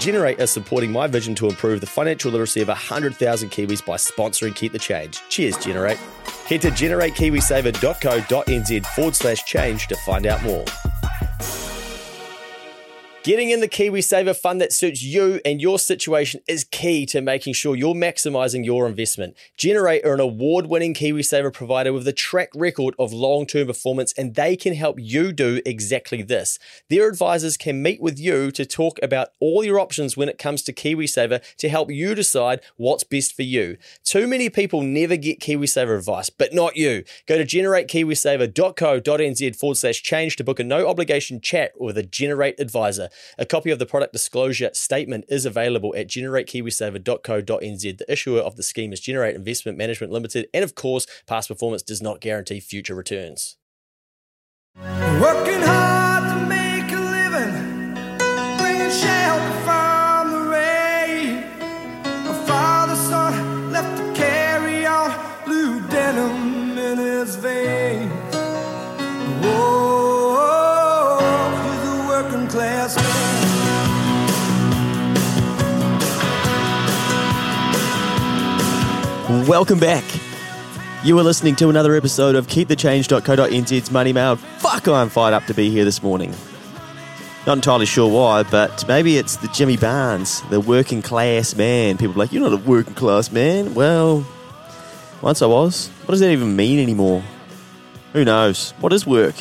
Generate are supporting my vision to improve the financial literacy of 100,000 Kiwis by sponsoring Keep the Change. Cheers, Generate. Head to generatekiwisaver.co.nz/change to find out more. Getting in the KiwiSaver fund that suits you and your situation is key to making sure you're maximising your investment. Generate are an award-winning KiwiSaver provider with a track record of long-term performance, and they can help you do exactly this. Their advisors can meet with you to talk about all your options when it comes to KiwiSaver to help you decide what's best for you. Too many people never get KiwiSaver advice, but not you. Go to generatekiwisaver.co.nz/change to book a no-obligation chat with a Generate advisor. A copy of the product disclosure statement is available at generatekiwisaver.co.nz. The issuer of the scheme is Generate Investment Management Limited, and of course, past performance does not guarantee future returns. Working hard to make a living, bringing shelter from the rain. A father, son, left to carry on, blue denim in his veins. Whoa, he's a working class man. Welcome back. You are listening to another episode of KeepTheChange.co.nz's Money Mail. Fuck, I'm fired up to be here this morning. Not entirely sure why, but maybe it's the Jimmy Barnes, the working class man. People are like, you're not a working class man. Well, once I was. What does that even mean anymore? Who knows? What is work?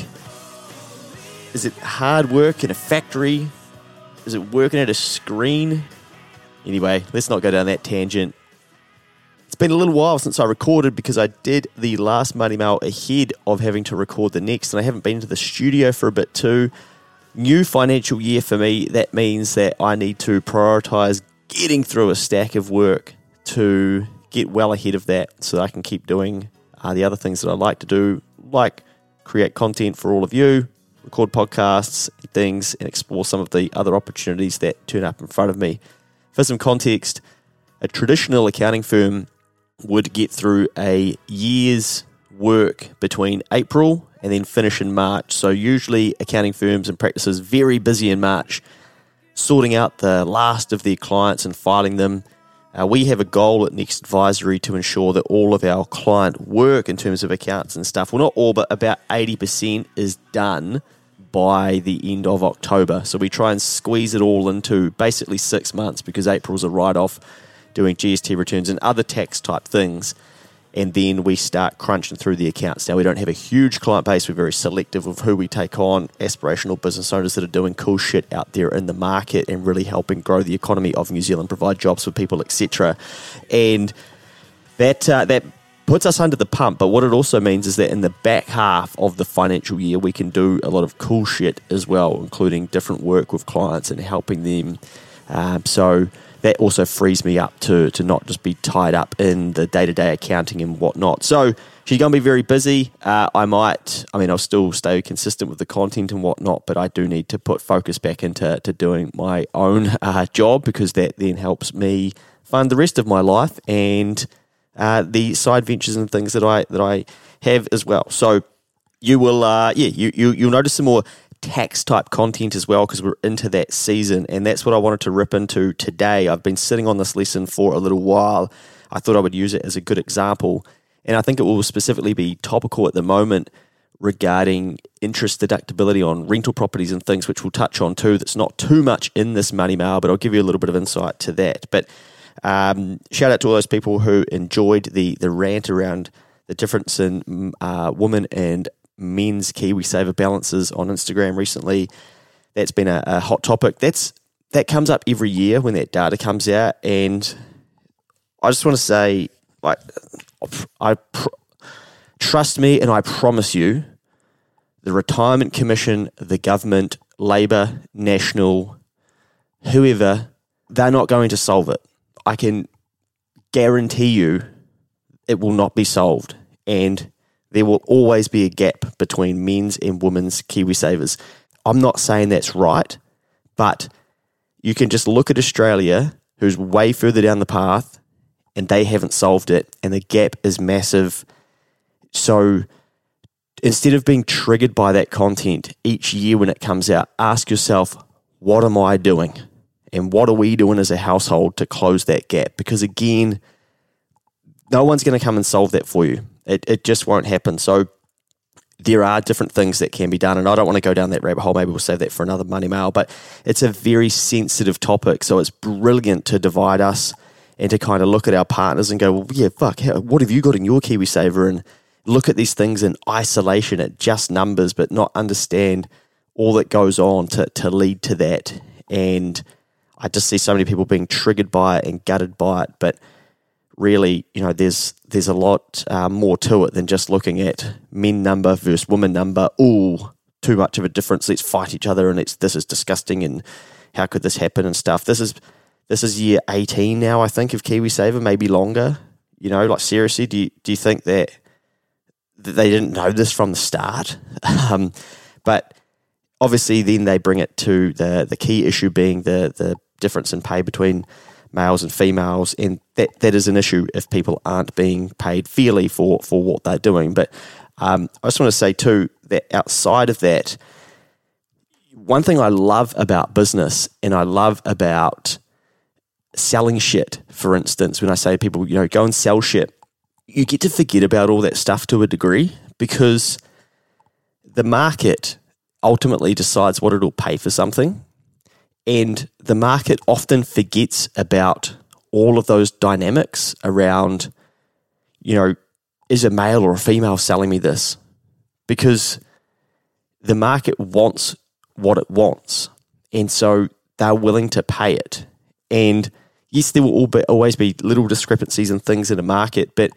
Is it hard work in a factory? Is it working at a screen? Anyway, let's not go down that tangent. It's been a little while since I recorded because I did the last Money Mail ahead of having to record the next, and I haven't been to the studio for a bit too. New financial year for me, that means that I need to prioritise getting through a stack of work to get well ahead of that so that I can keep doing the other things that I like to do, like create content for all of you, record podcasts and things, and explore some of the other opportunities that turn up in front of me. For some context, a traditional accounting firm would get through a year's work between April and then finish in March. So usually accounting firms and practices very busy in March, sorting out the last of their clients and filing them. We have a goal at Next Advisory to ensure that all of our client work in terms of accounts and stuff, well, not all, but about 80% is done by the end of October. So we try and squeeze it all into basically 6 months because April's a write-off, doing GST returns and other tax type things, and then we start crunching through the accounts. Now, we don't have a huge client base. We're very selective of who we take on, aspirational business owners that are doing cool shit out there in the market and really helping grow the economy of New Zealand, provide jobs for people, etc. And that puts us under the pump, but what it also means is that in the back half of the financial year, we can do a lot of cool shit as well, including different work with clients and helping them. So that also frees me up to not just be tied up in the day-to-day accounting and whatnot. So she's going to be very busy. I'll still stay consistent with the content and whatnot, but I do need to put focus back into doing my own job, because that then helps me fund the rest of my life and the side ventures and things that I have as well. So you will, you'll notice some more tax type content as well, because we're into that season, and that's what I wanted to rip into today. I've been sitting on this lesson for a little while. I thought I would use it as a good example, and I think it will specifically be topical at the moment regarding interest deductibility on rental properties and things, which we'll touch on too. That's not too much in this Money Mail, but I'll give you a little bit of insight to that. But shout out to all those people who enjoyed the rant around the difference in women and men's KiwiSaver balances on Instagram recently. That's been a hot topic. That comes up every year when that data comes out, and I just want to say, like, trust me, and I promise you, the Retirement Commission, the government, Labor, National, whoever, they're not going to solve it. I can guarantee you it will not be solved, and there will always be a gap between men's and women's KiwiSavers. I'm not saying that's right, but you can just look at Australia, who's way further down the path, and they haven't solved it, and the gap is massive. So instead of being triggered by that content each year when it comes out, ask yourself, what am I doing? And what are we doing as a household to close that gap? Because again, no one's going to come and solve that for you. It just won't happen. So there are different things that can be done, and I don't want to go down that rabbit hole. Maybe we'll save that for another Money Mail, but it's a very sensitive topic, so it's brilliant to divide us and to kind of look at our partners and go, well, yeah, fuck, what have you got in your KiwiSaver? And look at these things in isolation at just numbers, but not understand all that goes on to lead to that. And I just see so many people being triggered by it and gutted by it, but really, there's a lot more to it than just looking at men number versus women number. Ooh, too much of a difference. Let's fight each other, and this is disgusting, and how could this happen and stuff. This is year 18 now, I think, of KiwiSaver, maybe longer. Like seriously, do you think that they didn't know this from the start? But obviously, then they bring it to the key issue being the difference in pay between males and females, and that is an issue if people aren't being paid fairly for what they're doing. But I just want to say too that outside of that, one thing I love about business and I love about selling shit, for instance, when I say to people, go and sell shit, you get to forget about all that stuff to a degree, because the market ultimately decides what it'll pay for something. And the market often forgets about all of those dynamics around, is a male or a female selling me this? Because the market wants what it wants. And so they're willing to pay it. And yes, there will always be little discrepancies and things in the market, but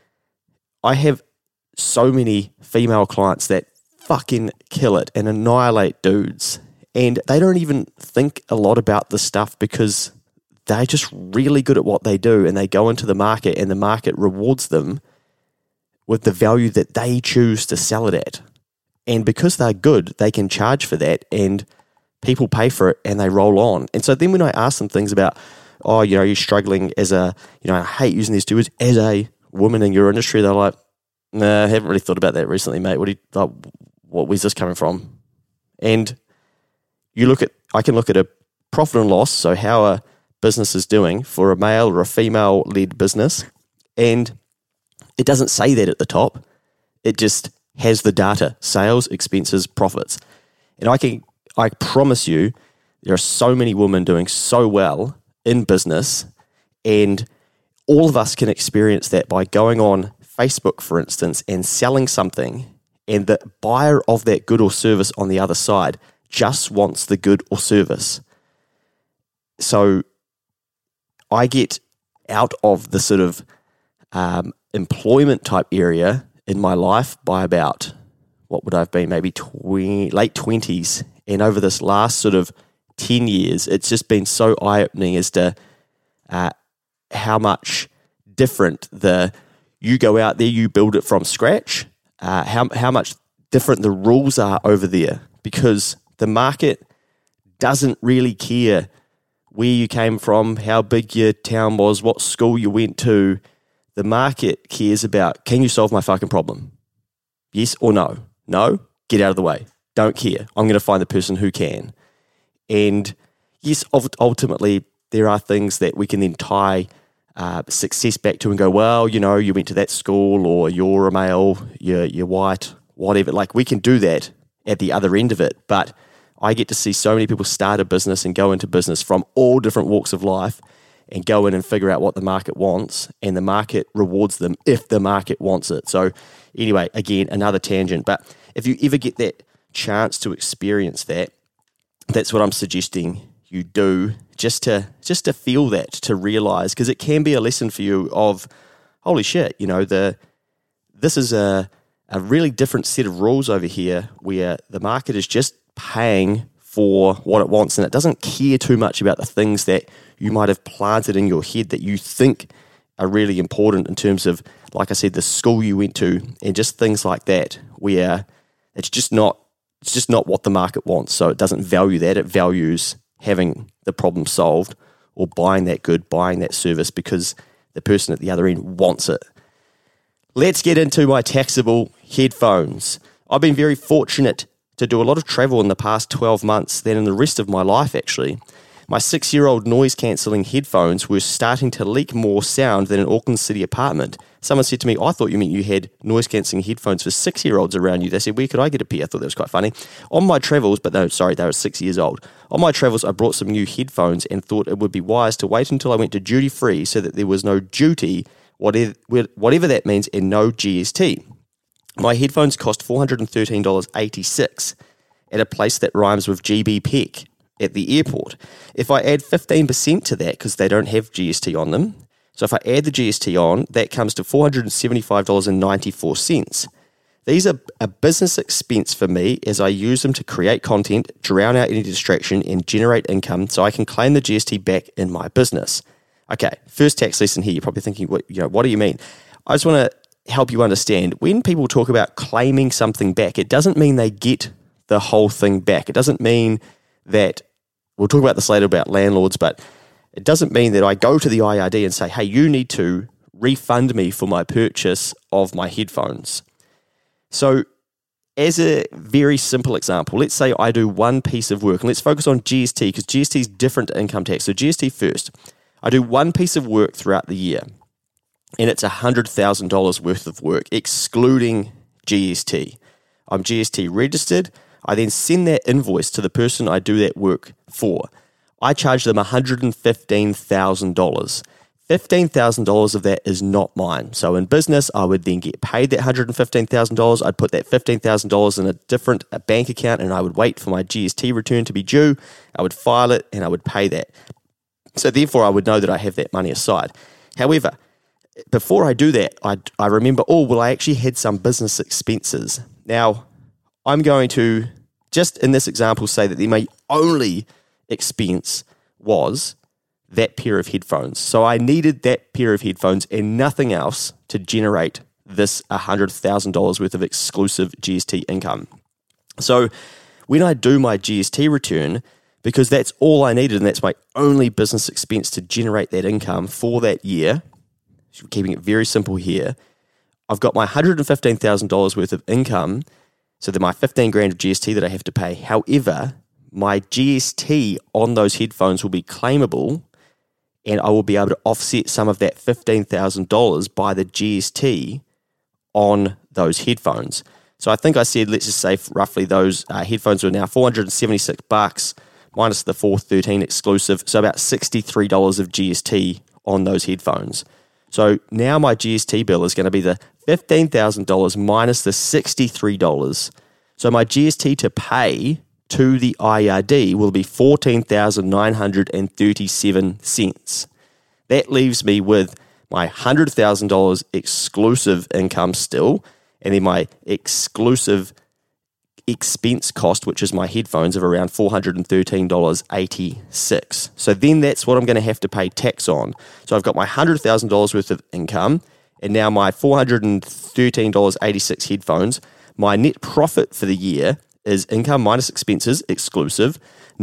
I have so many female clients that fucking kill it and annihilate dudes. And they don't even think a lot about this stuff because they're just really good at what they do, and they go into the market and the market rewards them with the value that they choose to sell it at. And because they're good, they can charge for that, and people pay for it and they roll on. And so then when I ask them things about, you're struggling as I hate using these two words, as a woman in your industry, they're like, nah, I haven't really thought about that recently, mate. Where's this coming from? And I can look at a profit and loss, so how a business is doing for a male or a female-led business, and it doesn't say that at the top. It just has the data, sales, expenses, profits. And I promise you, there are so many women doing so well in business, and all of us can experience that by going on Facebook, for instance, and selling something, and the buyer of that good or service on the other side just wants the good or service. So I get out of the sort of employment type area in my life by about, what would I have been, maybe late 20s. And over this last sort of 10 years, it's just been so eye-opening as to how much different you go out there, you build it from scratch, how much different the rules are over there, because the market doesn't really care where you came from, how big your town was, what school you went to. The market cares about, can you solve my fucking problem? Yes or no? No? Get out of the way. Don't care. I'm going to find the person who can. And yes, ultimately, there are things that we can then tie success back to and go, well, you went to that school, or you're a male, you're white, whatever. Like, we can do that at the other end of it. But I get to see so many people start a business and go into business from all different walks of life and go in and figure out what the market wants, and the market rewards them if the market wants it. So anyway, again, another tangent. But if you ever get that chance to experience that, that's what I'm suggesting you do, just to feel that, to realize, because it can be a lesson for you of, holy shit, this is a really different set of rules over here where the market is just paying for what it wants, and it doesn't care too much about the things that you might have planted in your head that you think are really important in terms of, like I said, the school you went to, and just things like that, where it's just not what the market wants. So it doesn't value that. It values having the problem solved, or buying that good, buying that service because the person at the other end wants it. Let's get into my taxable headphones. I've been very fortunate to do a lot of travel in the past 12 months than in the rest of my life, actually. My 6-year-old noise-cancelling headphones were starting to leak more sound than an Auckland City apartment. Someone said to me, I thought you meant you had noise-cancelling headphones for 6-year-olds around you. They said, where could I get a pair? I thought that was quite funny. On my travels, but no, sorry, they were 6 years old. On my travels, I brought some new headphones and thought it would be wise to wait until I went to duty-free so that there was no duty, whatever that means, and no GST. My headphones cost $413.86 at a place that rhymes with GB Peck at the airport. If I add 15% to that, because they don't have GST on them, so if I add the GST on, that comes to $475.94. These are a business expense for me as I use them to create content, drown out any distraction, and generate income so I can claim the GST back in my business. Okay, first tax lesson here. You're probably thinking, what do you mean? I just want to help you understand. When people talk about claiming something back, it doesn't mean they get the whole thing back. It doesn't mean that, we'll talk about this later about landlords, but it doesn't mean that I go to the IRD and say, hey, you need to refund me for my purchase of my headphones. So as a very simple example, let's say I do one piece of work, and let's focus on GST because GST is different to income tax. So GST first. I do one piece of work throughout the year, and it's $100,000 worth of work, excluding GST. I'm GST registered. I then send that invoice to the person I do that work for. I charge them $115,000. $15,000 of that is not mine. So in business, I would then get paid that $115,000. I'd put that $15,000 in a different bank account, and I would wait for my GST return to be due. I would file it, and I would pay that. So therefore, I would know that I have that money aside. However, before I do that, I remember, I actually had some business expenses. Now, I'm going to, just in this example, say that my only expense was that pair of headphones. So I needed that pair of headphones and nothing else to generate this $100,000 worth of exclusive GST income. So when I do my GST return, because that's all I needed and that's my only business expense to generate that income for that year, keeping it very simple here, I've got my $115,000 worth of income, so that my $15,000 of GST that I have to pay. However, my GST on those headphones will be claimable, and I will be able to offset some of that $15,000 by the GST on those headphones. So I think I said, let's just say roughly those headphones are now $476 minus the $413 exclusive, so about $63 of GST on those headphones. So now my GST bill is going to be the $15,000 minus the $63. So my GST to pay to the IRD will be $14,937. That leaves me with my $100,000 exclusive income still, and then my exclusive expense cost, which is my headphones, of around $413.86. So then that's what I'm going to have to pay tax on. So I've got my $100,000 worth of income, and now my $413.86 headphones. My net profit for the year is income minus expenses exclusive,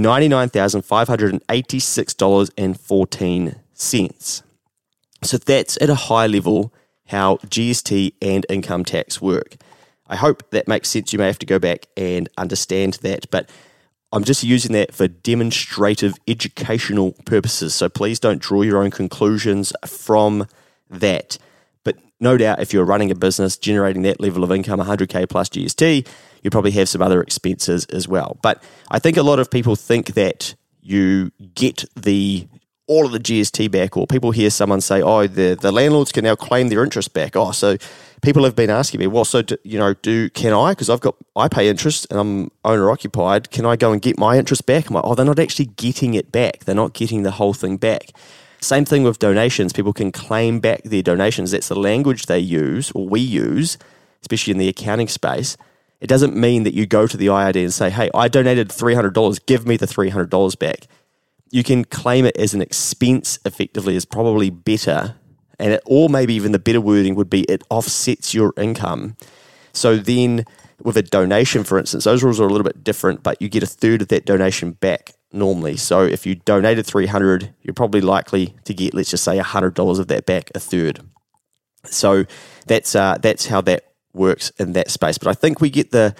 $99,586.14. So that's at a high level how GST and income tax work. I hope that makes sense. You may have to go back and understand that, but I'm just using that for demonstrative educational purposes. So please don't draw your own conclusions from that. But no doubt if you're running a business generating that level of income, 100K plus GST, you probably have some other expenses as well. But I think a lot of people think that you get all of the GST back, or people hear someone say, the landlords can now claim their interest back. So people have been asking me, can I? Because I pay interest and I'm owner occupied. Can I go and get my interest back? I'm like, they're not actually getting it back. They're not getting the whole thing back. Same thing with donations. People can claim back their donations. That's the language they use, or we use, especially in the accounting space. It doesn't mean that you go to the IRD and say, hey, I donated $300, give me the $300 back. You can claim it as an expense effectively, is probably better. Or maybe even the better wording would be it offsets your income. So then with a donation, for instance, those rules are a little bit different, but you get a third of that donation back normally. So if you donated $300, you're probably likely to get, let's just say, $100 of that back, a third. So that's how that works in that space. But I think we get the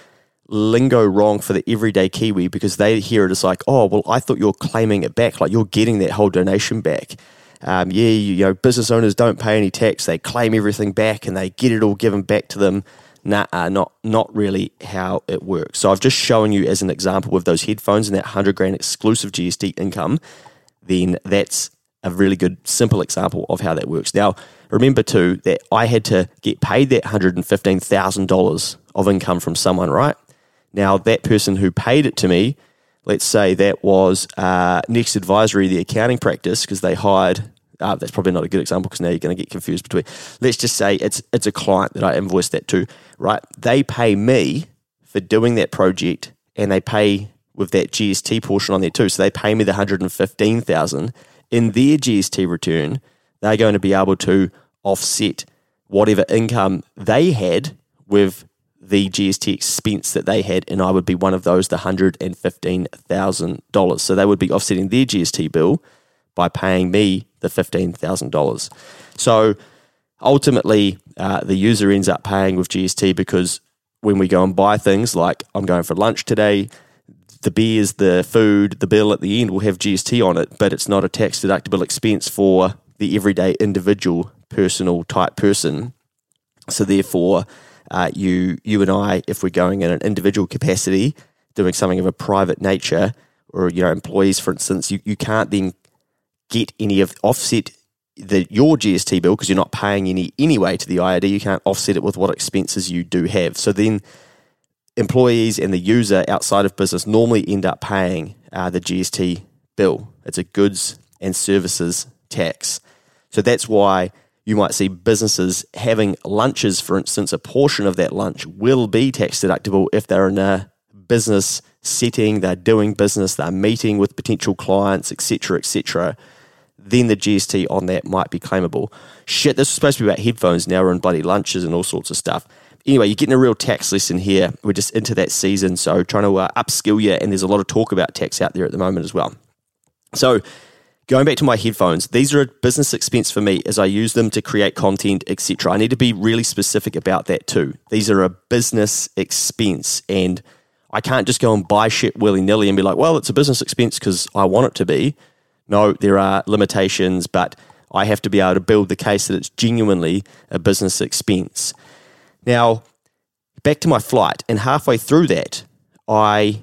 lingo wrong for the everyday Kiwi because they hear it as like, oh, well, I thought you're claiming it back, like you're getting that whole donation back. Business owners don't pay any tax, they claim everything back and they get it all given back to them. Not really how it works. So I've just shown you as an example with those headphones and that 100 grand exclusive GST income, then that's a really good simple example of how that works. Now, remember too that I had to get paid that $115,000 of income from someone, right? Now, that person who paid it to me, let's say that was Next Advisory, the accounting practice, because they hired, that's probably not a good example because now you're going to get confused between, let's just say it's a client that I invoiced that to, right? They pay me for doing that project and they pay with that GST portion on there too. So they pay me the $115,000 in their GST return. They're going to be able to offset whatever income they had with the GST expense that they had, and I would be one of those, the $115,000. So they would be offsetting their GST bill by paying me the $15,000. So ultimately, the user ends up paying with GST because when we go and buy things like I'm going for lunch today, the beers, the food, the bill at the end will have GST on it, but it's not a tax deductible expense for the everyday individual personal type person. So therefore, you and I, if we're going in an individual capacity, doing something of a private nature, or employees, for instance, you can't then get any of offset your GST bill because you're not paying any anyway to the IRD. You can't offset it with what expenses you do have. So then employees and the user outside of business normally end up paying the GST bill. It's a goods and services tax. So that's why you might see businesses having lunches, for instance, a portion of that lunch will be tax deductible if they're in a business setting, they're doing business, they're meeting with potential clients, etc., etc. Then the GST on that might be claimable. Shit, this was supposed to be about headphones. Now we're in bloody lunches and all sorts of stuff. Anyway, you're getting a real tax lesson here. We're just into that season, so trying to upskill you, and there's a lot of talk about tax out there at the moment as well. So going back to my headphones, these are a business expense for me as I use them to create content, etc. I need to be really specific about that too. These are a business expense, and I can't just go and buy shit willy-nilly and be like, well, it's a business expense because I want it to be. No, there are limitations, but I have to be able to build the case that it's genuinely a business expense. Now, back to my flight, and halfway through that, I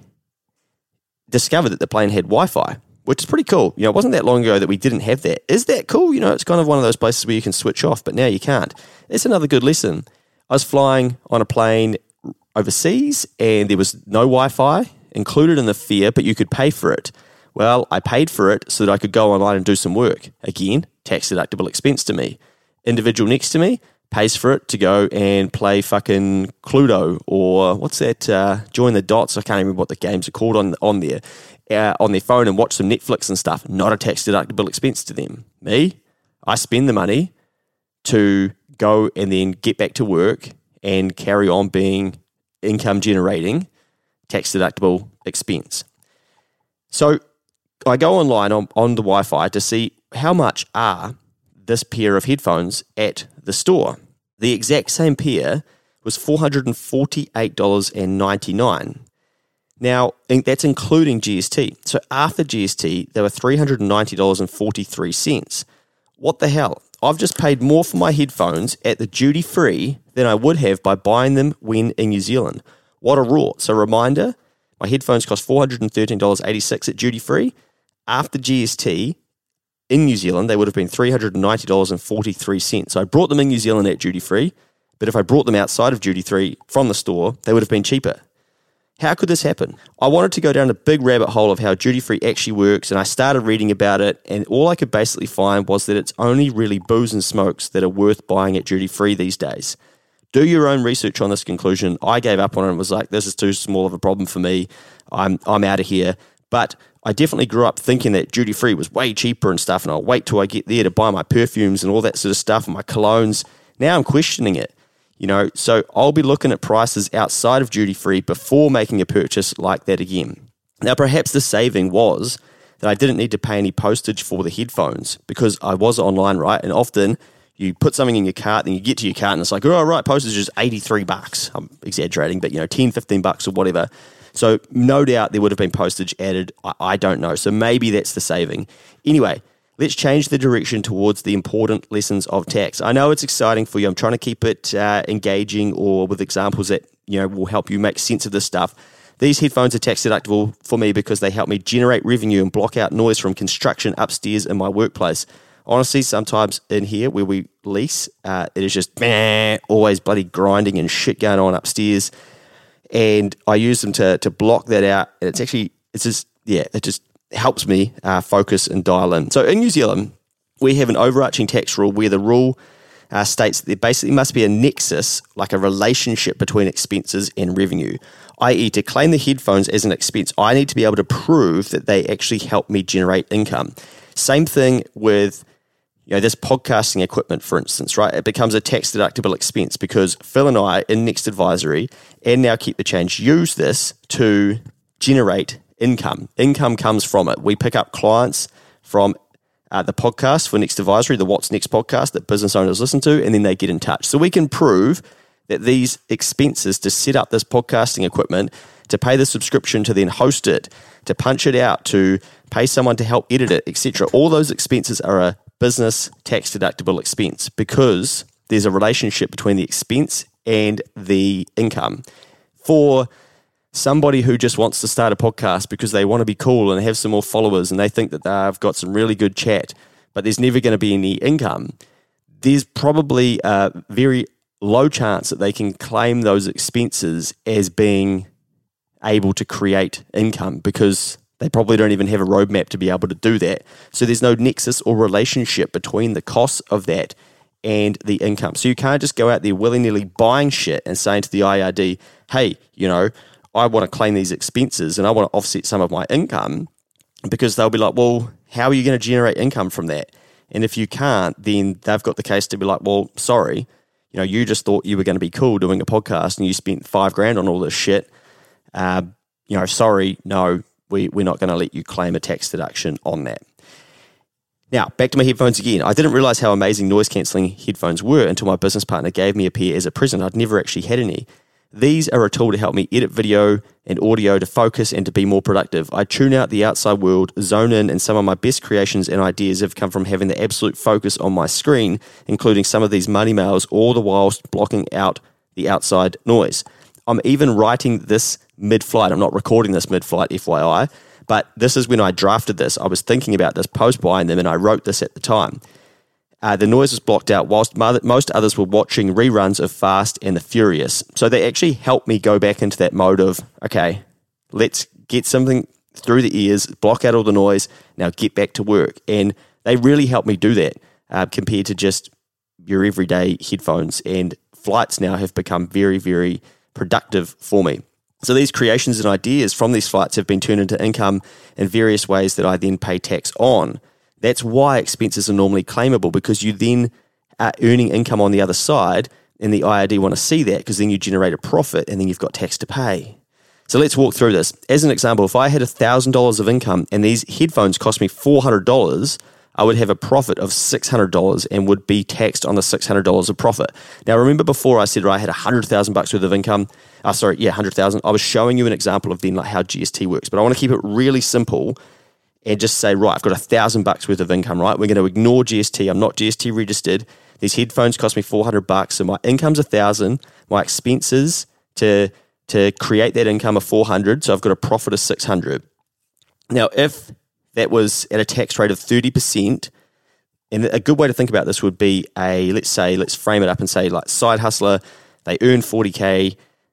discovered that the plane had Wi-Fi, which is pretty cool. It wasn't that long ago that we didn't have that. Is that cool? It's kind of one of those places where you can switch off, but now you can't. It's another good lesson. I was flying on a plane overseas, and there was no Wi-Fi included in the fare, but you could pay for it. Well, I paid for it so that I could go online and do some work. Again, tax deductible expense to me. Individual next to me pays for it to go and play fucking Cluedo, or what's that, Join the Dots, I can't remember what the games are called on their phone, and watch some Netflix and stuff. Not a tax deductible expense to them. Me, I spend the money to go and then get back to work and carry on being income generating, tax deductible expense. So I go online on the Wi-Fi to see how much are this pair of headphones at the store. The exact same pair was $448.99. Now, that's including GST. So after GST, they were $390.43. What the hell? I've just paid more for my headphones at the duty free than I would have by buying them when in New Zealand. What a rort. So reminder, my headphones cost $413.86 at duty free. After GST, in New Zealand, they would have been $390.43. So I brought them in New Zealand at duty free, but if I brought them outside of duty free from the store, they would have been cheaper. How could this happen? I wanted to go down a big rabbit hole of how duty free actually works, and I started reading about it, and all I could basically find was that it's only really booze and smokes that are worth buying at duty free these days. Do your own research on this conclusion. I gave up on it and was like, this is too small of a problem for me. I'm out of here. But I definitely grew up thinking that duty free was way cheaper and stuff, and I'll wait till I get there to buy my perfumes and all that sort of stuff and my colognes. Now I'm questioning it, so I'll be looking at prices outside of duty free before making a purchase like that again. Now, perhaps the saving was that I didn't need to pay any postage for the headphones because I was online, right? And often you put something in your cart, then you get to your cart and it's like, oh, right, postage is $83. I'm exaggerating, but $10, $15 or whatever. So no doubt there would have been postage added. I don't know. So maybe that's the saving. Anyway, let's change the direction towards the important lessons of tax. I know it's exciting for you. I'm trying to keep it engaging or with examples that will help you make sense of this stuff. These headphones are tax deductible for me because they help me generate revenue and block out noise from construction upstairs in my workplace. Honestly, sometimes in here where we lease, it is just always bloody grinding and shit going on upstairs. And I use them to block that out. And it just helps me focus and dial in. So in New Zealand, we have an overarching tax rule where the rule states that there basically must be a nexus, like a relationship between expenses and revenue, i.e. to claim the headphones as an expense, I need to be able to prove that they actually help me generate income. Same thing with this podcasting equipment, for instance, right? It becomes a tax deductible expense because Phil and I in Next Advisory and now Keep the Change use this to generate income. Income comes from it. We pick up clients from the podcast for Next Advisory, the What's Next podcast that business owners listen to, and then they get in touch. So we can prove that these expenses to set up this podcasting equipment, to pay the subscription, to then host it, to punch it out, to pay someone to help edit it, etc. All those expenses are a business tax deductible expense because there's a relationship between the expense and the income. For somebody who just wants to start a podcast because they want to be cool and have some more followers and they think that they've got some really good chat, but there's never going to be any income, there's probably a very low chance that they can claim those expenses as being able to create income because they probably don't even have a roadmap to be able to do that. So there's no nexus or relationship between the costs of that and the income. So you can't just go out there willy-nilly buying shit and saying to the IRD, hey, I want to claim these expenses and I want to offset some of my income, because they'll be like, well, how are you going to generate income from that? And if you can't, then they've got the case to be like, well, sorry, you just thought you were going to be cool doing a podcast and you spent $5,000 on all this shit. Sorry, no, we're not going to let you claim a tax deduction on that. Now, back to my headphones again. I didn't realize how amazing noise-cancelling headphones were until my business partner gave me a pair as a present. I'd never actually had any. These are a tool to help me edit video and audio, to focus and to be more productive. I tune out the outside world, zone in, and some of my best creations and ideas have come from having the absolute focus on my screen, including some of these money mails, all the whilst blocking out the outside noise. I'm even writing this mid-flight. I'm not recording this mid-flight, FYI, but this is when I drafted this. I was thinking about this post buying them and I wrote this at the time. The noise was blocked out whilst most others were watching reruns of Fast and the Furious. So they actually helped me go back into that mode of, okay, let's get something through the ears, block out all the noise, now get back to work. And they really helped me do that compared to just your everyday headphones. And flights now have become very, very productive for me. So these creations and ideas from these flights have been turned into income in various ways that I then pay tax on. That's why expenses are normally claimable, because you then are earning income on the other side and the IRD want to see that because then you generate a profit and then you've got tax to pay. So let's walk through this. As an example, if I had $1,000 of income and these headphones cost me $400, I would have a profit of $600 and would be taxed on the $600 of profit. Now, remember before I said I had $100,000 worth of income? 100,000. I was showing you an example of then like how GST works, but I want to keep it really simple and just say, right, I've got $1,000 worth of income, right? We're going to ignore GST. I'm not GST registered. These headphones cost me $400, so my income's $1,000. My expenses to create that income are $400, so I've got a profit of $600. Now, if that was at a tax rate of 30%, and a good way to think about this would be let's frame it up and say like side hustler, they earn 50K,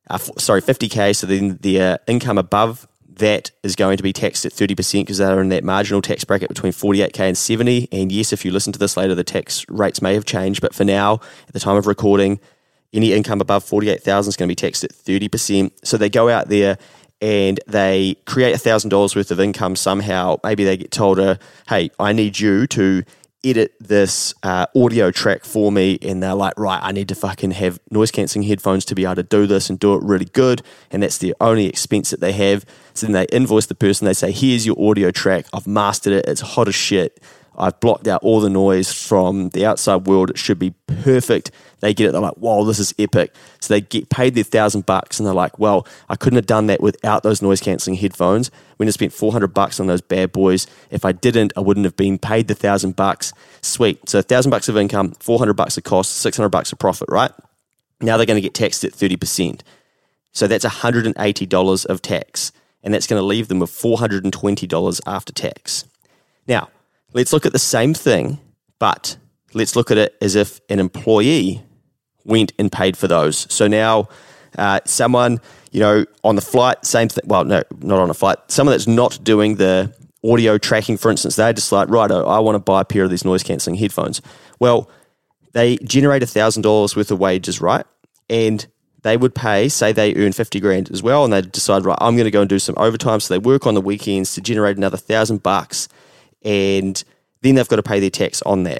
so then the income above that is going to be taxed at 30% because they're in that marginal tax bracket between 48K and 70. And yes, if you listen to this later, the tax rates may have changed, but for now, at the time of recording, any income above 48,000 is going to be taxed at 30%. So they go out there and they create $1,000 worth of income somehow. Maybe they get told, hey, I need you to edit this audio track for me, and they're like, right, I need to fucking have noise cancelling headphones to be able to do this and do it really good, and that's the only expense that they have. So then they invoice the person, they say, here's your audio track, I've mastered it, it's hot as shit, I've blocked out all the noise from the outside world. It should be perfect. They get it. They're like, whoa, this is epic. So they get paid their $1,000 and they're like, well, I couldn't have done that without those noise cancelling headphones. When I spent $400 on those bad boys, if I didn't, I wouldn't have been paid the $1,000. Sweet. So $1,000 of income, $400 of cost, $600 of profit, right? Now they're going to get taxed at 30%. So that's $180 of tax. And that's going to leave them with $420 after tax. Now, let's look at the same thing, but let's look at it as if an employee went and paid for those. So now someone, on the flight, same thing. Well, no, not on a flight. Someone that's not doing the audio tracking, for instance, they're just like, right, I want to buy a pair of these noise cancelling headphones. Well, they generate $1,000 worth of wages, right? And they would pay, say they earn 50 grand as well, and they decide, right, I'm going to go and do some overtime. So they work on the weekends to generate another $1,000, and then they've got to pay their tax on that.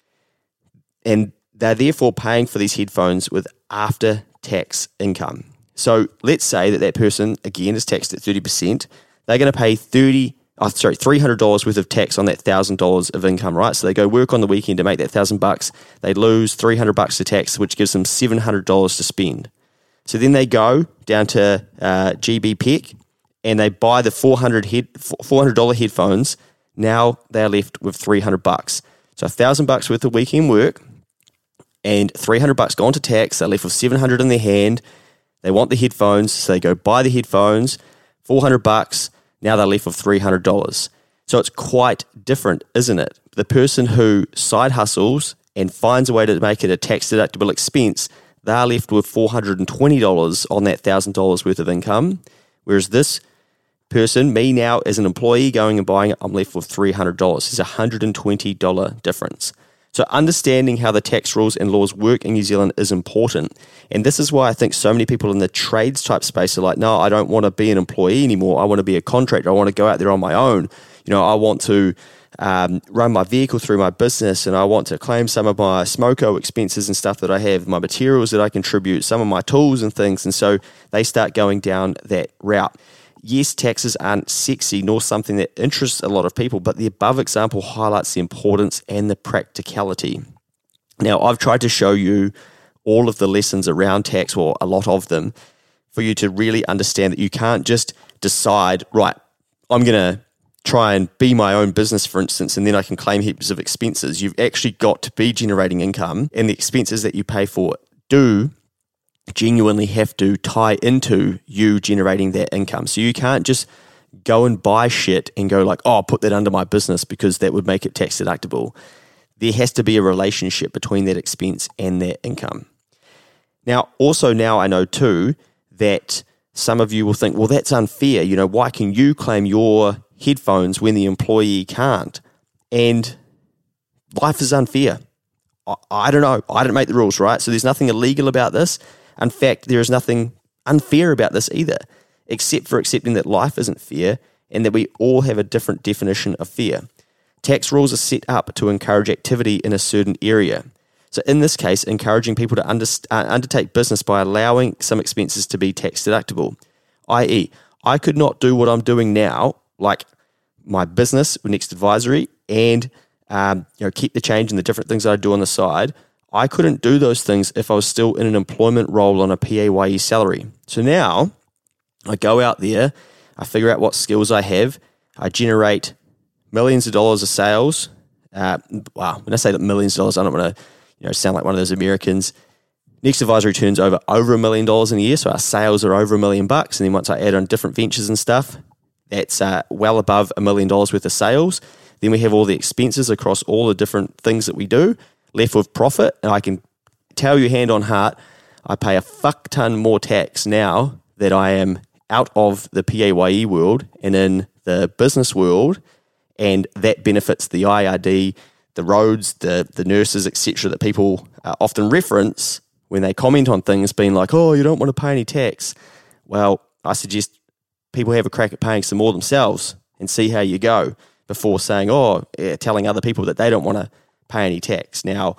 And they're therefore paying for these headphones with after-tax income. So let's say that person, again, is taxed at 30%. They're going to pay $300 worth of tax on that $1,000 of income, right? So they go work on the weekend to make that $1,000. They lose $300 to tax, which gives them $700 to spend. So then they go down to GB Peck and they buy the $400 headphones. Now they're left with $300. So $1,000 worth of weekend work and $300 gone to tax. They're left with $700 in their hand. They want the headphones, so they go buy the headphones, $400. Now they're left with $300. So it's quite different, isn't it? The person who side hustles and finds a way to make it a tax-deductible expense, they're left with $420 on that $1,000 worth of income, whereas this person, me now as an employee going and buying it, I'm left with $300. There's a $120 difference. So understanding how the tax rules and laws work in New Zealand is important. And this is why I think so many people in the trades type space are like, no, I don't want to be an employee anymore. I want to be a contractor. I want to go out there on my own. I want to run my vehicle through my business, and I want to claim some of my smoko expenses and stuff that I have, my materials that I contribute, some of my tools and things. And so they start going down that route. Yes, taxes aren't sexy nor something that interests a lot of people, but the above example highlights the importance and the practicality. Now, I've tried to show you all of the lessons around tax, or a lot of them, for you to really understand that you can't just decide, right, I'm going to try and be my own business, for instance, and then I can claim heaps of expenses. You've actually got to be generating income, and the expenses that you pay for do genuinely have to tie into you generating that income. So you can't just go and buy shit and go like, oh, I'll put that under my business because that would make it tax deductible. There has to be a relationship between that expense and that income. Now I know too that some of you will think, well, that's unfair. Why can you claim your headphones when the employee can't? And life is unfair. I don't know. I didn't make the rules, right? So there's nothing illegal about this. In fact, there is nothing unfair about this either, except for accepting that life isn't fair and that we all have a different definition of fair. Tax rules are set up to encourage activity in a certain area. So in this case, encouraging people to undertake business by allowing some expenses to be tax deductible, i.e., I could not do what I'm doing now, like my business with Next Advisory, and keep the change and the different things that I do on the side. I couldn't do those things if I was still in an employment role on a PAYE salary. So now I go out there, I figure out what skills I have, I generate millions of dollars of sales. When I say that millions of dollars, I don't want to sound like one of those Americans. Next Advisory turns over $1 million in a year, so our sales are over $1 million. And then once I add on different ventures and stuff, that's well above $1 million worth of sales. Then we have all the expenses across all the different things that we do, left with profit. And I can tell you hand on heart, I pay a fuck ton more tax now that I am out of the PAYE world and in the business world, and that benefits the IRD, the roads, the nurses, etc., that people often reference when they comment on things being like, oh, you don't want to pay any tax. Well, I suggest people have a crack at paying some more themselves and see how you go before saying, telling other people that they don't want to pay any tax. Now,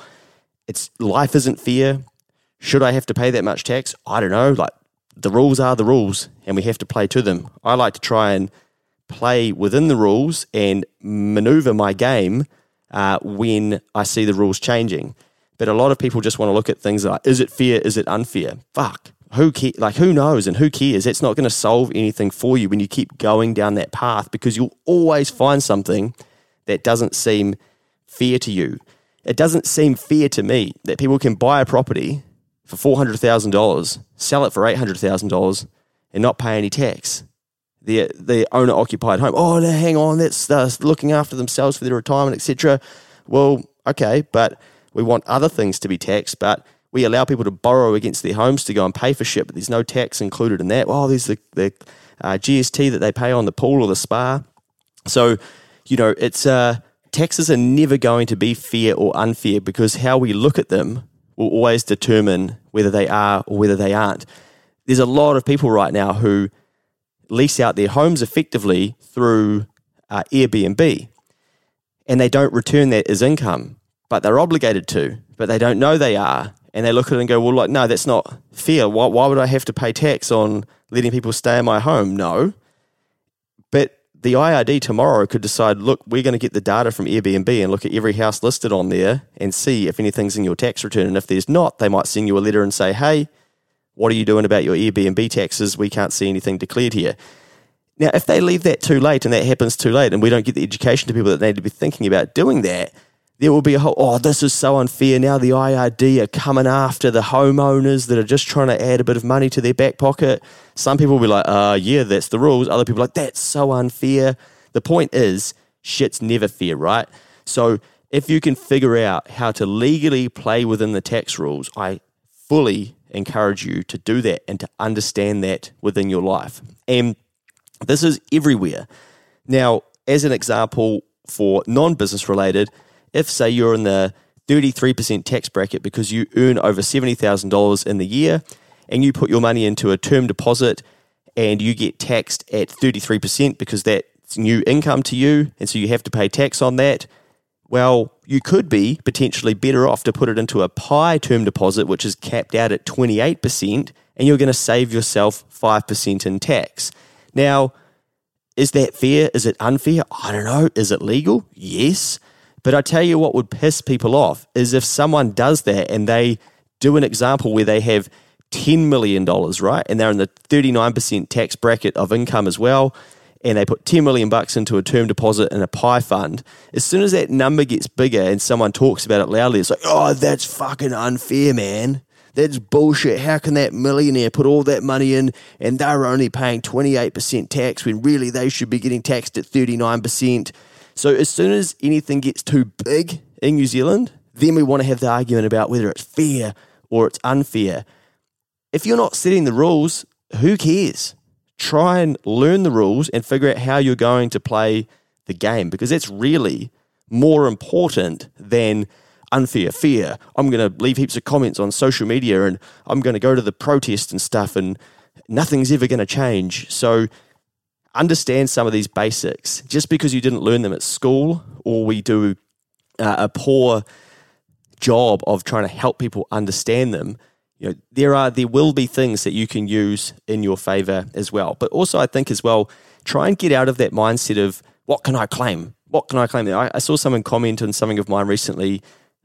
life isn't fair. Should I have to pay that much tax? I don't know. Like, the rules are the rules, and we have to play to them. I like to try and play within the rules and maneuver my game when I see the rules changing. But a lot of people just want to look at things like, is it fair? Is it unfair? Fuck. Who knows and who cares? That's not going to solve anything for you when you keep going down that path, because you'll always find something that doesn't seem fair to you. It doesn't seem fair to me that people can buy a property for $400,000, sell it for $800,000 and not pay any tax. The owner-occupied home, oh, no, hang on, that's looking after themselves for their retirement, etc. Well, okay, but we want other things to be taxed, but we allow people to borrow against their homes to go and pay for shit, but there's no tax included in that. Oh, there's the GST that they pay on the pool or the spa. So, it's taxes are never going to be fair or unfair, because how we look at them will always determine whether they are or whether they aren't. There's a lot of people right now who lease out their homes effectively through Airbnb, and they don't return that as income, but they're obligated to, but they don't know they are. And they look at it and go, well, no, that's not fair. Why would I have to pay tax on letting people stay in my home? No. But the IRD tomorrow could decide, look, we're going to get the data from Airbnb and look at every house listed on there and see if anything's in your tax return. And if there's not, they might send you a letter and say, hey, what are you doing about your Airbnb taxes? We can't see anything declared here. Now, if they leave that too late and that happens too late and we don't get the education to people that need to be thinking about doing that, there will be a whole, oh, this is so unfair. Now the IRD are coming after the homeowners that are just trying to add a bit of money to their back pocket. Some people will be like, yeah, that's the rules. Other people are like, that's so unfair. The point is, shit's never fair, right? So if you can figure out how to legally play within the tax rules, I fully encourage you to do that and to understand that within your life. And this is everywhere. Now, as an example for non-business related, if, say, you're in the 33% tax bracket because you earn over $70,000 in the year and you put your money into a term deposit and you get taxed at 33% because that's new income to you, and so you have to pay tax on that, well, you could be potentially better off to put it into a PI term deposit, which is capped out at 28%, and you're going to save yourself 5% in tax. Now, is that fair? Is it unfair? I don't know. Is it legal? Yes. But I tell you what would piss people off is if someone does that and they do an example where they have $10 million, right? And they're in the 39% tax bracket of income as well, and they put $10 million into a term deposit in a PI fund. As soon as that number gets bigger and someone talks about it loudly, it's like, oh, that's fucking unfair, man. That's bullshit. How can that millionaire put all that money in and they're only paying 28% tax when really they should be getting taxed at 39%? So as soon as anything gets too big in New Zealand, then we want to have the argument about whether it's fair or it's unfair. If you're not setting the rules, who cares? Try and learn the rules and figure out how you're going to play the game, because that's really more important than unfair, fair. I'm going to leave heaps of comments on social media and I'm going to go to the protest and stuff and nothing's ever going to change. So understand some of these basics. Just because you didn't learn them at school, or we do a poor job of trying to help people understand them, there will be things that you can use in your favor as well. But also, I think as well, try and get out of that mindset of what can I claim? What can I claim? I saw someone comment on something of mine recently.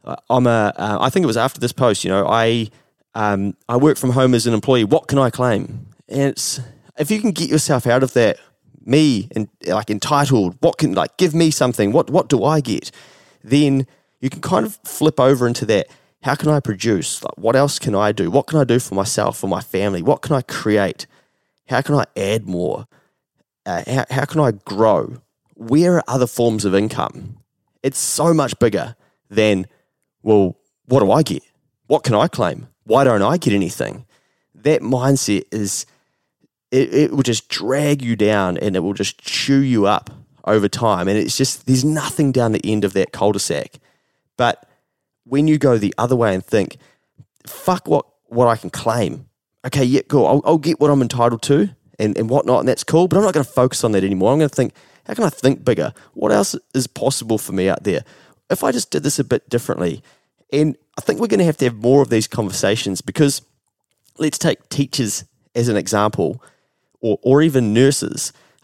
I think it was after this post. I work from home as an employee. What can I claim? And if you can get yourself out of that, me and entitled, give me something, what do I get? Then you can kind of flip over into that, how can I produce? What else can I do? What can I do for myself, for my family? What can I create? How can I add more? How can I grow? Where are other forms of income? It's so much bigger than, well, what do I get? What can I claim? Why don't I get anything? That mindset is, it will just drag you down and it will just chew you up over time. And it's just, there's nothing down the end of that cul-de-sac. But when you go the other way and think, fuck what I can claim. Okay, yeah, cool. I'll get what I'm entitled to and whatnot, and that's cool. But I'm not going to focus on that anymore. I'm going to think, how can I think bigger? What else is possible for me out there? If I just did this a bit differently. And I think we're going to have more of these conversations, because let's take teachers as an example, or even nurses.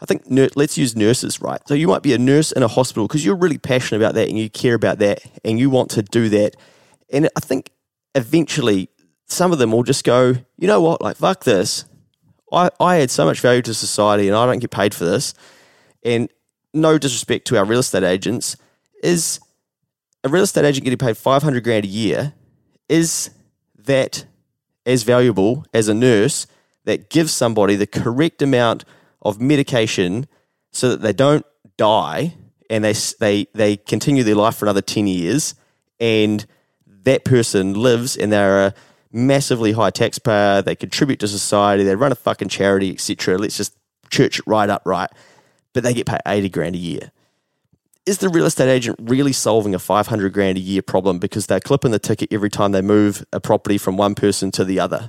I think let's use nurses, right? So you might be a nurse in a hospital because you're really passionate about that and you care about that and you want to do that. And I think eventually some of them will just go, you know what, like, fuck this. I add so much value to society and I don't get paid for this. And no disrespect to our real estate agents, is a real estate agent getting paid $500,000 a year, is that as valuable as a nurse that gives somebody the correct amount of medication so that they don't die and they continue their life for another 10 years and that person lives and they're a massively high taxpayer, they contribute to society, they run a fucking charity, etc. Let's just church it right up, right? But they get paid $80,000 a year. Is the real estate agent really solving a $500,000 a year problem because they're clipping the ticket every time they move a property from one person to the other?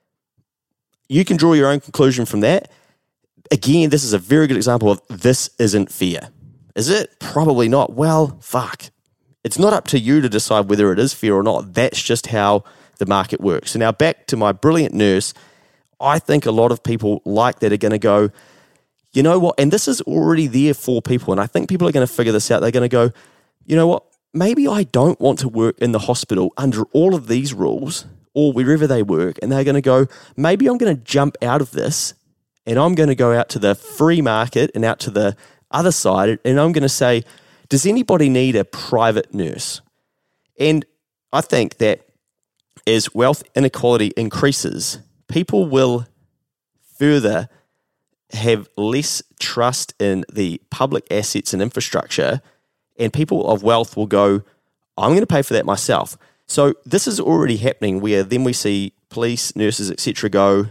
You can draw your own conclusion from that. Again, this is a very good example of this isn't fair. Is it? Probably not. Well, fuck. It's not up to you to decide whether it is fair or not. That's just how the market works. So now back to my brilliant nurse. I think a lot of people like that are going to go, you know what? And this is already there for people. And I think people are going to figure this out. They're going to go, you know what? Maybe I don't want to work in the hospital under all of these rules or wherever they work. And they're going to go, maybe I'm going to jump out of this and I'm going to go out to the free market and out to the other side. And I'm going to say, does anybody need a private nurse? And I think that as wealth inequality increases, people will further have less trust in the public assets and infrastructure, and people of wealth will go, I'm going to pay for that myself. So this is already happening where then we see police, nurses, etc. go,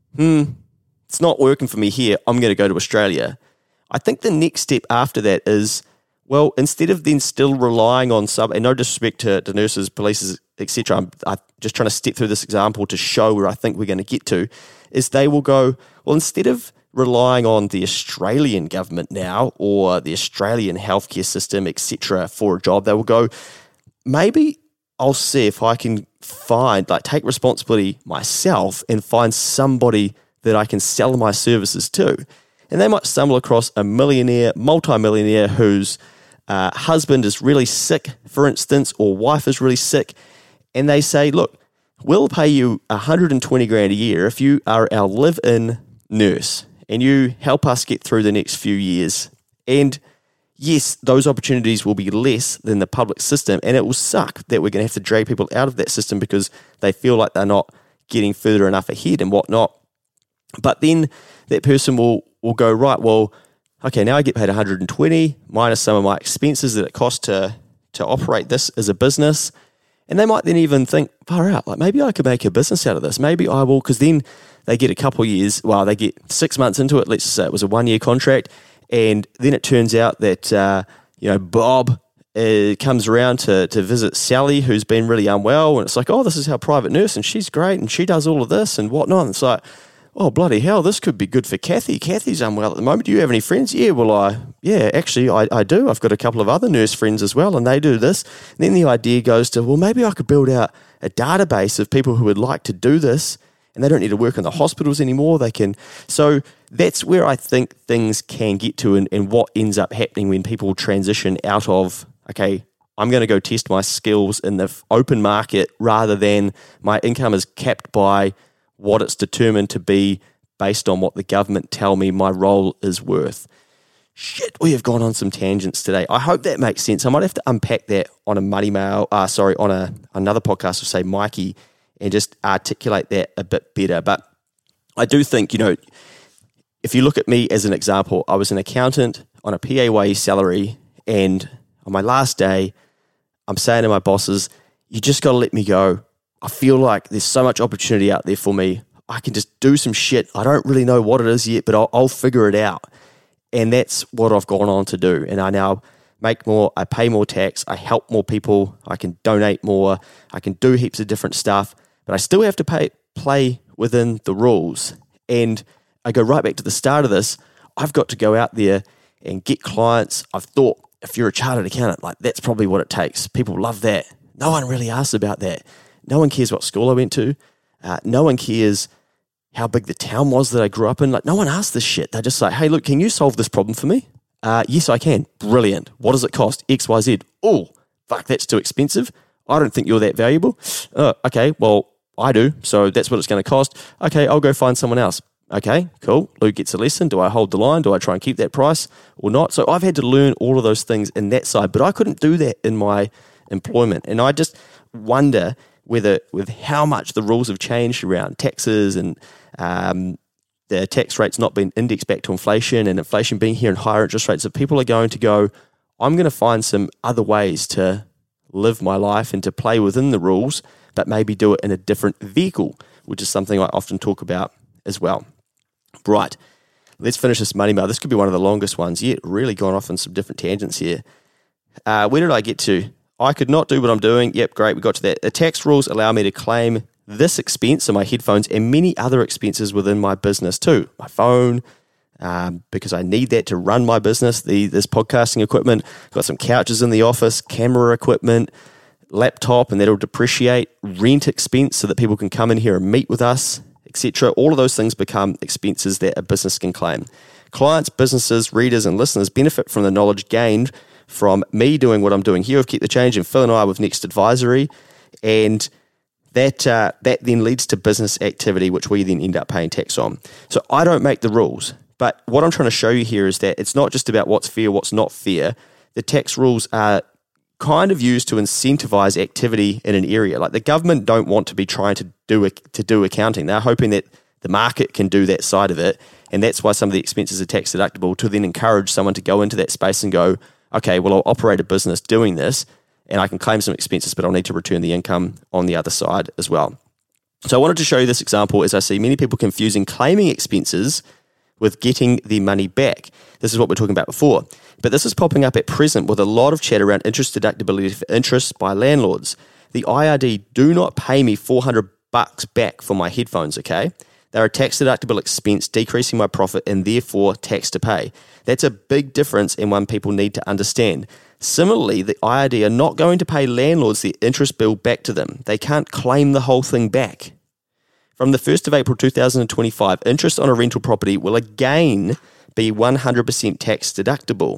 it's not working for me here, I'm going to go to Australia. I think the next step after that is, well, instead of then still relying on and no disrespect to nurses, police, etc., I'm just trying to step through this example to show where I think we're going to get to, is they will go, well, instead of relying on the Australian government now or the Australian healthcare system, etc., for a job, they will go, maybe I'll see if I can take responsibility myself and find somebody that I can sell my services to. And they might stumble across a millionaire, multi-millionaire whose husband is really sick, for instance, or wife is really sick, and they say, look, we'll pay you $120,000 a year if you are our live-in nurse and you help us get through the next few years. And yes, those opportunities will be less than the public system, and it will suck that we're going to have to drag people out of that system because they feel like they're not getting further enough ahead and whatnot. But then that person will go, right, well, okay, now I get paid $120 minus some of my expenses that it costs to operate this as a business. And they might then even think, far out, like maybe I could make a business out of this. Maybe I will, because then they get a couple of years, they get 6 months into it. Let's say it was a 1-year contract. And then it turns out that, Bob comes around to visit Sally, who's been really unwell. And it's like, oh, this is our private nurse and she's great and she does all of this and whatnot. And it's like, oh, bloody hell, this could be good for Kathy. Kathy's unwell at the moment. Do you have any friends? Yeah, well, actually, I do. I've got a couple of other nurse friends as well, and they do this. And then the idea goes to, well, maybe I could build out a database of people who would like to do this, and they don't need to work in the hospitals anymore. They can. So that's where I think things can get to and what ends up happening when people transition out of, okay, I'm going to go test my skills in the open market rather than my income is capped by what it's determined to be based on what the government tell me my role is worth. Shit, we have gone on some tangents today. I hope that makes sense. I might have to unpack that on a another podcast with, say, Mikey, and just articulate that a bit better. But I do think, if you look at me as an example, I was an accountant on a PAYE salary, and on my last day, I'm saying to my bosses, you just got to let me go. I feel like there's so much opportunity out there for me. I can just do some shit. I don't really know what it is yet, but I'll figure it out. And that's what I've gone on to do. And I now make more, I pay more tax, I help more people, I can donate more, I can do heaps of different stuff, but I still have to play within the rules. And I go right back to the start of this. I've got to go out there and get clients. I've thought, if you're a chartered accountant, like that's probably what it takes. People love that. No one really asks about that. No one cares what school I went to. No one cares how big the town was that I grew up in. Like, no one asked this shit. They're just like, hey, look, can you solve this problem for me? Yes, I can. Brilliant. What does it cost? X, Y, Z. Oh, fuck, that's too expensive. I don't think you're that valuable. Okay, well, I do, so that's what it's going to cost. Okay, I'll go find someone else. Okay, cool. Luke gets a lesson. Do I hold the line? Do I try and keep that price or not? So I've had to learn all of those things in that side, but I couldn't do that in my employment. And I just wonder whether, with how much the rules have changed around taxes and the tax rates not being indexed back to inflation and inflation being here and higher interest rates, that people are going to go, I'm going to find some other ways to live my life and to play within the rules, but maybe do it in a different vehicle, which is something I often talk about as well. Right, let's finish this money mail. This could be one of the longest ones yet. Really gone off on some different tangents here. Where did I get to? I could not do what I'm doing. Yep, great, we got to that. The tax rules allow me to claim this expense, so my headphones, and many other expenses within my business too. My phone, because I need that to run my business, this podcasting equipment, got some couches in the office, camera equipment, laptop, and that'll depreciate, rent expense so that people can come in here and meet with us, etc. All of those things become expenses that a business can claim. Clients, businesses, readers, and listeners benefit from the knowledge gained from me doing what I'm doing here with Keep the Change, and Phil and I with Next Advisory, and that then leads to business activity, which we then end up paying tax on. So I don't make the rules, but what I'm trying to show you here is that it's not just about what's fair, what's not fair. The tax rules are kind of used to incentivize activity in an area. Like, the government don't want to be trying to do accounting. They're hoping that the market can do that side of it, and that's why some of the expenses are tax deductible, to then encourage someone to go into that space and go, okay, well, I'll operate a business doing this, and I can claim some expenses, but I'll need to return the income on the other side as well. So I wanted to show you this example, as I see many people confusing claiming expenses with getting the money back. This is what we were talking about before. But this is popping up at present with a lot of chat around interest deductibility for interest by landlords. The IRD do not pay me $400 back for my headphones, okay? They're a tax deductible expense, decreasing my profit and therefore tax to pay. That's a big difference and one people need to understand. Similarly, the IRD are not going to pay landlords the interest bill back to them. They can't claim the whole thing back. From the 1st of April 2025, interest on a rental property will again be 100% tax deductible.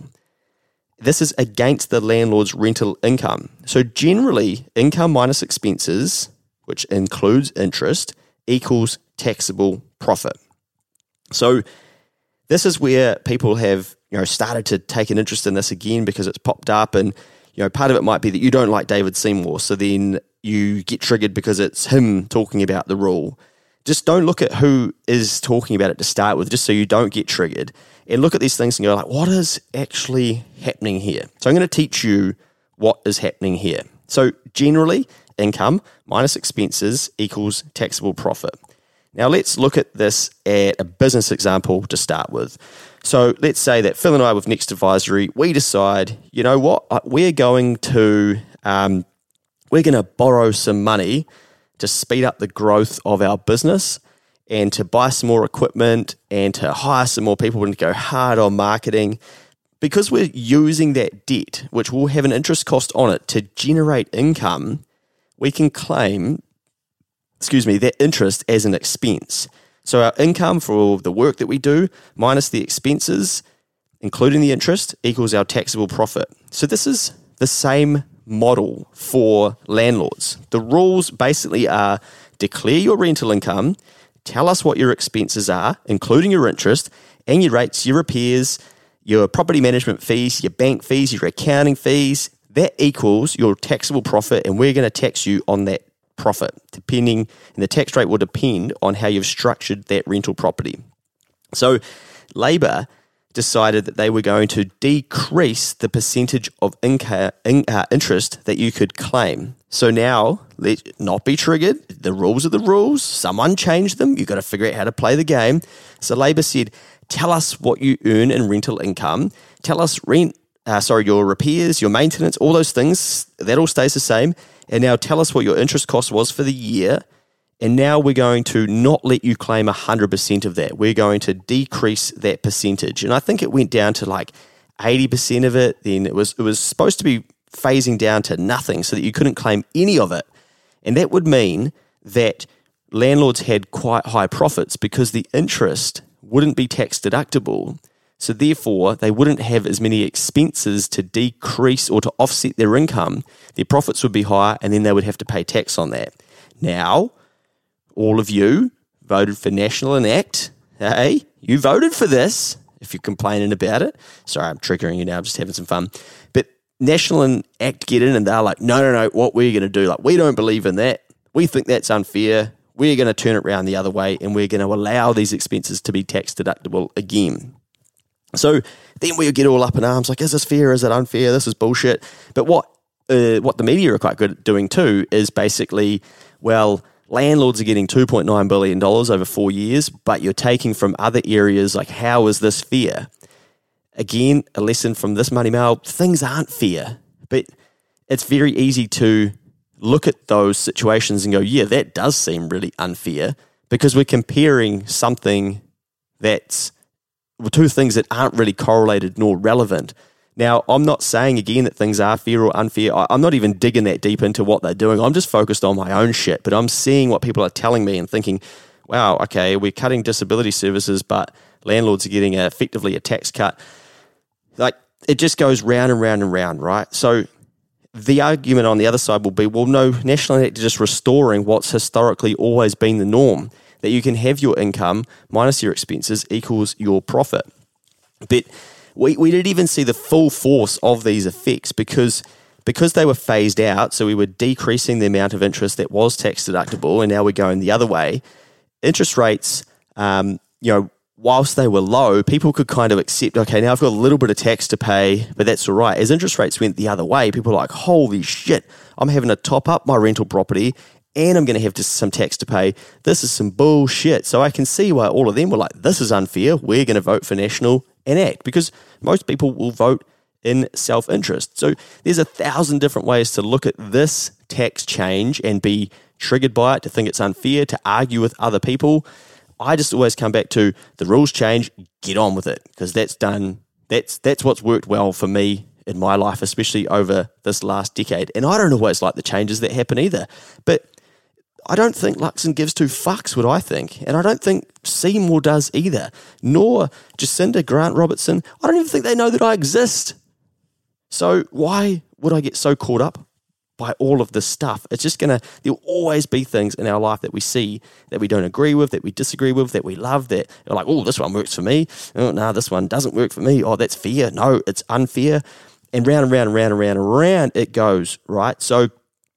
This is against the landlord's rental income. So generally, income minus expenses, which includes interest, equals taxable profit. So this is where people have started to take an interest in this again because it's popped up, and part of it might be that you don't like David Seymour, so then you get triggered because it's him talking about the rule. Just don't look at who is talking about it to start with, just so you don't get triggered, and look at these things and go like, what is actually happening here? So I'm going to teach you what is happening here. So generally, income minus expenses equals taxable profit. Now let's look at this at a business example to start with. So let's say that Phil and I with Next Advisory, we decide, you know what, we're going to borrow some money to speed up the growth of our business and to buy some more equipment and to hire some more people and to go hard on marketing. Because we're using that debt, which will have an interest cost on it, to generate income, we can claim that interest as an expense. So our income for the work that we do minus the expenses, including the interest, equals our taxable profit. So this is the same model for landlords. The rules basically are: declare your rental income, tell us what your expenses are, including your interest and your rates, your repairs, your property management fees, your bank fees, your accounting fees. That equals your taxable profit, and we're going to tax you on that profit, and the tax rate will depend on how you've structured that rental property. So Labor decided that they were going to decrease the percentage of interest that you could claim. So now, let's not be triggered. The rules are the rules. Someone changed them. You've got to figure out how to play the game. So Labor said, tell us what you earn in rental income. Tell us your repairs, your maintenance, all those things. That all stays the same. And now tell us what your interest cost was for the year. And now we're going to not let you claim 100% of that. We're going to decrease that percentage. And I think it went down to like 80% of it. Then it was supposed to be phasing down to nothing so that you couldn't claim any of it. And that would mean that landlords had quite high profits because the interest wouldn't be tax deductible. So therefore, they wouldn't have as many expenses to decrease or to offset their income. Their profits would be higher, and then they would have to pay tax on that. Now, all of you voted for National Enact. Hey, you voted for this, if you're complaining about it. Sorry, I'm triggering you now, I'm just having some fun. But National Enact get in and they're like, no, what we're going to do, like, we don't believe in that. We think that's unfair. We're going to turn it around the other way, and we're going to allow these expenses to be tax deductible again. So then we get all up in arms, like, is this fair? Is it unfair? This is bullshit. But what the media are quite good at doing too is basically, well, landlords are getting $2.9 billion over 4 years, but you're taking from other areas. Like, how is this fair? Again, a lesson from this Money Mail, things aren't fair. But it's very easy to look at those situations and go, yeah, that does seem really unfair, because we're comparing something that's two things that aren't really correlated nor relevant. Now, I'm not saying, again, that things are fair or unfair. I'm not even digging that deep into what they're doing. I'm just focused on my own shit, but I'm seeing what people are telling me and thinking, wow, okay, we're cutting disability services, but landlords are getting effectively a tax cut. Like, it just goes round and round and round, right? So the argument on the other side will be, well, no, National Enact is just restoring what's historically always been the norm, that you can have your income minus your expenses equals your profit. But we didn't even see the full force of these effects because they were phased out, so we were decreasing the amount of interest that was tax deductible, and now we're going the other way. Interest rates, whilst they were low, people could kind of accept, okay, now I've got a little bit of tax to pay, but that's all right. As interest rates went the other way, people were like, holy shit, I'm having to top up my rental property and I'm going to have some tax to pay. This is some bullshit. So I can see why all of them were like, this is unfair. We're going to vote for National Enact, because most people will vote in self-interest. So there's 1,000 different ways to look at this tax change and be triggered by it, to think it's unfair, to argue with other people. I just always come back to the rules change, get on with it, because that's done. That's what's worked well for me in my life, especially over this last decade. And I don't always like the changes that happen either. But I don't think Luxon gives two fucks what I think. And I don't think Seymour does either. Nor Jacinda, Grant Robertson. I don't even think they know that I exist. So why would I get so caught up by all of this stuff? It's just there'll always be things in our life that we see that we don't agree with, that we disagree with, that we love, that are like, oh, this one works for me. Oh, no, this one doesn't work for me. Oh, that's fair. No, it's unfair. And round and round and round and round and round it goes, right? So,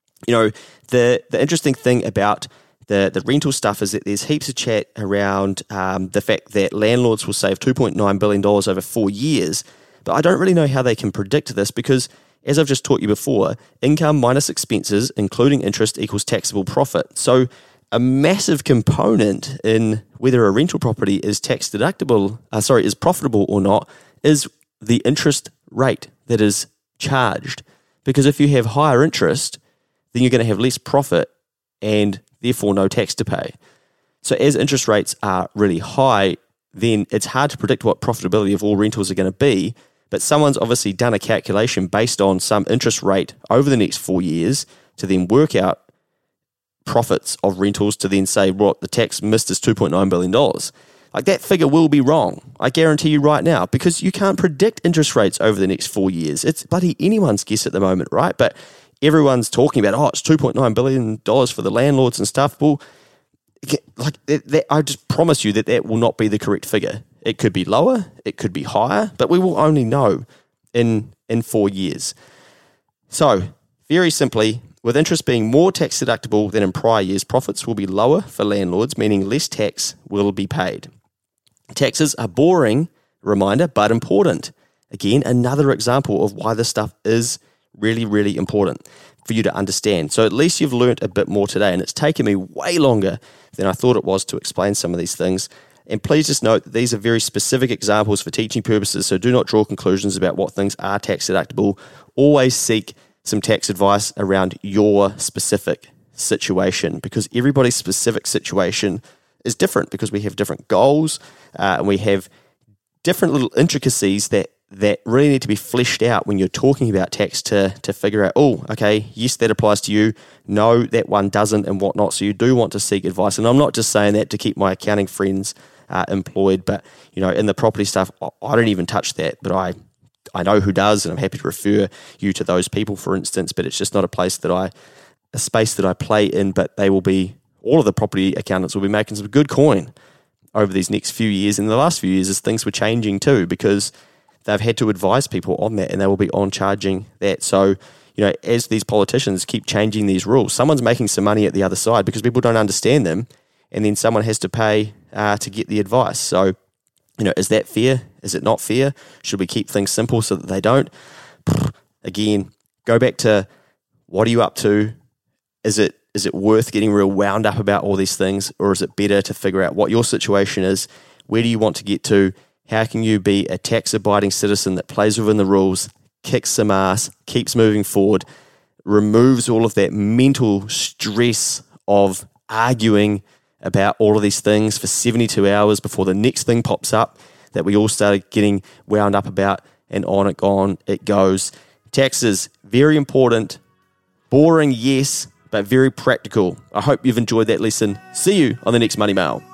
the interesting thing about the rental stuff is that there's heaps of chat around the fact that landlords will save $2.9 billion over 4 years. But I don't really know how they can predict this, because as I've just taught you before, income minus expenses, including interest, equals taxable profit. So a massive component in whether a rental property is is profitable or not, is the interest rate that is charged. Because if you have higher interest, then you're going to have less profit and therefore no tax to pay. So as interest rates are really high, then it's hard to predict what profitability of all rentals are going to be. But someone's obviously done a calculation based on some interest rate over the next 4 years to then work out profits of rentals, to then say, the tax missed is $2.9 billion. Like, that figure will be wrong. I guarantee you right now, because you can't predict interest rates over the next 4 years. It's bloody anyone's guess at the moment, right? But everyone's talking about, it's $2.9 billion for the landlords and stuff. Well, I just promise you that will not be the correct figure. It could be lower, it could be higher, but we will only know in 4 years. So, very simply, with interest being more tax deductible than in prior years, profits will be lower for landlords, meaning less tax will be paid. Taxes are boring, reminder, but important. Again, another example of why this stuff is really, really important for you to understand. So at least you've learnt a bit more today, and it's taken me way longer than I thought it was to explain some of these things. And please just note that these are very specific examples for teaching purposes, so do not draw conclusions about what things are tax deductible. Always seek some tax advice around your specific situation, because everybody's specific situation is different, because we have different goals and we have different little intricacies that that really need to be fleshed out when you're talking about tax to figure out, oh, okay, yes, that applies to you. No, that one doesn't and whatnot. So you do want to seek advice. And I'm not just saying that to keep my accounting friends employed, but, in the property stuff, I don't even touch that. But I know who does, and I'm happy to refer you to those people, for instance, but it's just not a space that I play in, but all of the property accountants will be making some good coin over these next few years. And the last few years as things were changing too, because they've had to advise people on that, and they will be on charging that. So, as these politicians keep changing these rules, someone's making some money at the other side because people don't understand them, and then someone has to pay to get the advice. So, is that fair? Is it not fair? Should we keep things simple so that they don't? Again, go back to what are you up to? Is it worth getting real wound up about all these things, or is it better to figure out what your situation is? Where do you want to get to? How can you be a tax-abiding citizen that plays within the rules, kicks some ass, keeps moving forward, removes all of that mental stress of arguing about all of these things for 72 hours before the next thing pops up that we all started getting wound up about, and on it goes. Taxes, very important. Boring, yes, but very practical. I hope you've enjoyed that lesson. See you on the next Money Mail.